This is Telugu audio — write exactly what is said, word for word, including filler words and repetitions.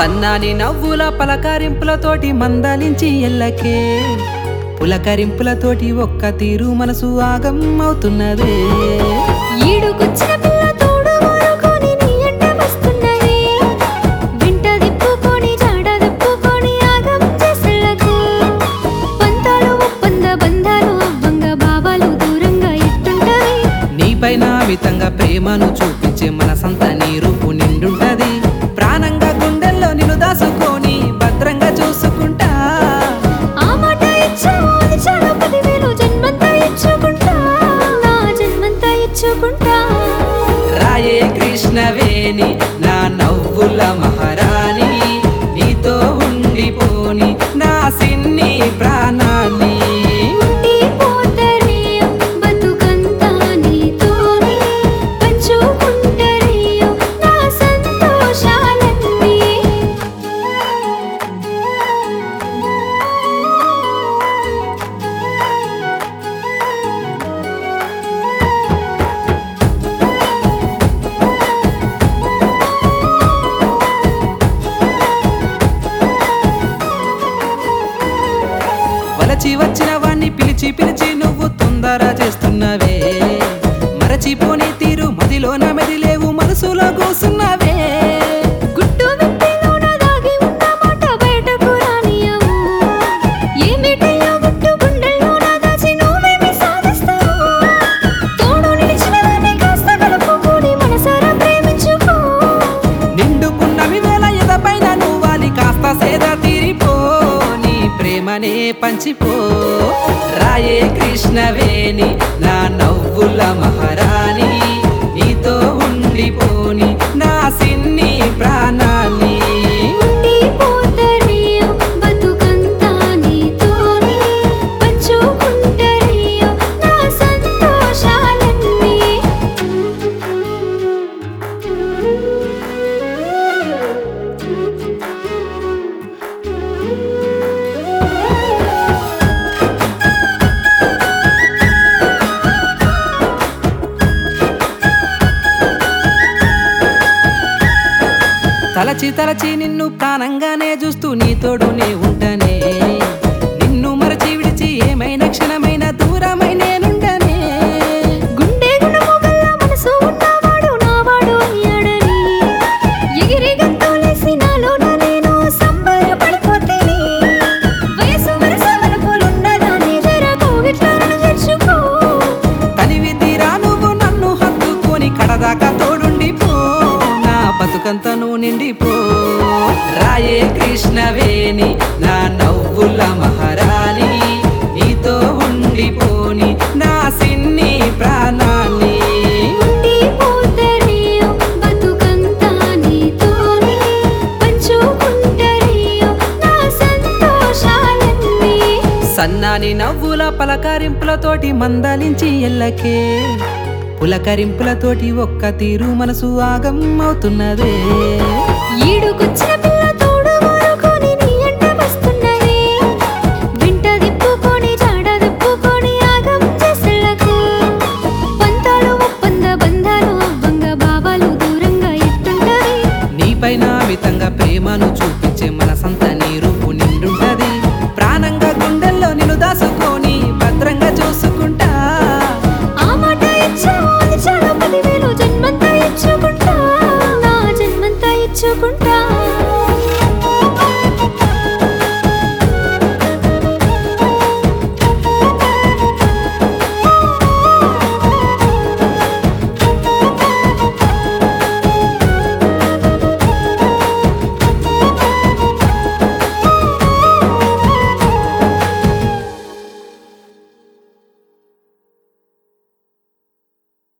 సన్నాని నవ్వుల పలకరింపులతోటి మందలించి ఎల్లకే పులకరింపులతోటి ఒక్క తీరు మనసు ఆగం అవుతున్నదే. ఈడుకొచ్చిన పిల్ల తోడు ఊరుకొని నీ ఎంట వస్తున్నది, వింట దిప్పుకొని జాడ దిప్పుకొని ఆగం చేసెళ్ళకు. పంతాలు ఒప్పంద బంధాలు అవ్వంగ భావాలు దూరంగా ఎట్టుంటవి. నీపైన మితంగా ప్రేమను చూపించే మనసంతా నీ రూపు నిండుంటది. ప్రాణంగా గుండెల్లో నిన్ను దాసుకొని భద్రంగా చూసుకుంటా. ఆ మాట ఇచ్చావు అది చాలా పదివేలు జన్మంతా ఇచ్చుకుంటా, నా జన్మంతా ఇచ్చుకుంటా. రాయే కృష్ణవేణి నా నవ్వుల మహారాణి, నీతో ఉండిపోని నా సిన్ని ప్రాణాన్ని. ఉండిపోతరే బతుకంతా నీతోనే, పంచుకుంటరే నా సంతోషాలన్నీ. వలచి వచ్చిన వాణ్ణి పిలిచి పిలిచి నువ్వు తొందర చేస్తున్నవే. మరచిపోని తీరు మదిలోన మెదిలేవు మనసులో కూసున్నవే. గుట్టు విప్పిలోన దాగి ఉన్న మాట బయటకు రానియవు, ఏమిటయ్యో గుట్టు గుండెల్లోన దాచి నువ్వేమి సాధిస్తావు. తోడు నిలిచిన దాన్ని కాస్త కలుపుకొని మనసారా ప్రేమించుకో. నిండుకున్నవి వేల ఎదపైన నువ్వాలి కాస్త సేద తీరిపో, నీ ప్రేమనే పంచిపో. రాయే కృష్ణవేణి నా నవ్వుల మహారాణి, నీతో ఉండిపోని నా సిన్ని ప్రాణాన్ని. ఉండిపోతరే బతుకంతా నీతోనే, పంచుకుంటరే నా సంతోషాలన్నీ. తలచి తలచి నిన్ను ప్రాణంగానే చూస్తూ నీ తోడునే ఉంటానే. నిన్ను మరచి విడిచి ఏమైనా క్షణమైన దూరమై నేనుండనే. గుండె గుణము గల్ల మనసు ఉన్నవాడు నావాడు అయ్యాడని, ఎగిరి గంతులేసి నాలోన నేను సంబరపడిపోతేని. వయసు వరస వరపులున్నదాన్ని జర కోగిట్లను చేర్చుకో. తనివి తీరా నువ్వు నన్ను హత్తుకొని కడదాకా తోడుండిపో, నా బతుకంతను నిండిపో. రాయే కృష్ణవేణి నా నవ్వుల మహారాణి, నీతో ఉండిపోని నా సిన్ని ప్రాణాన్ని. ఉండిపోతరే బతుకంతా నీతోనే, పంచుకుంటరే నా సంతోషాలన్నీ. సన్నాని నవ్వుల పలకరింపులతోటి మందలించి ఎల్లకే పులకరింపులతోటి ఒక్క తీరు మనసు ఆగం అవుతున్నదే. ఈడుకొచ్చిన